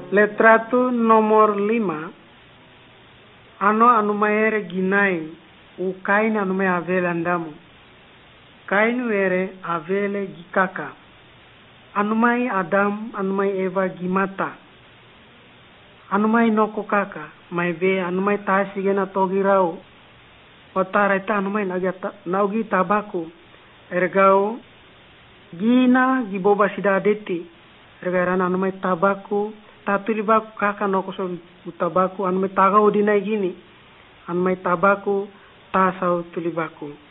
Letratu nomor 5. Anu maere ginai u kain anu me avele andamu. Kainu ere avele gikaka. Anu mai Adam, anu mai Eva gimata. Anu mai noko kaka, mai ve anu mai tasi gena togirau. Otara ita anu mai naugi tabaku. Ergau gina giboba sidadeti. Ergarana anu mai tabaku. Tatuli baku kaka noko so tabaku anu mai tagau dinai gini. Anu mai tabaku tasau tulibaku.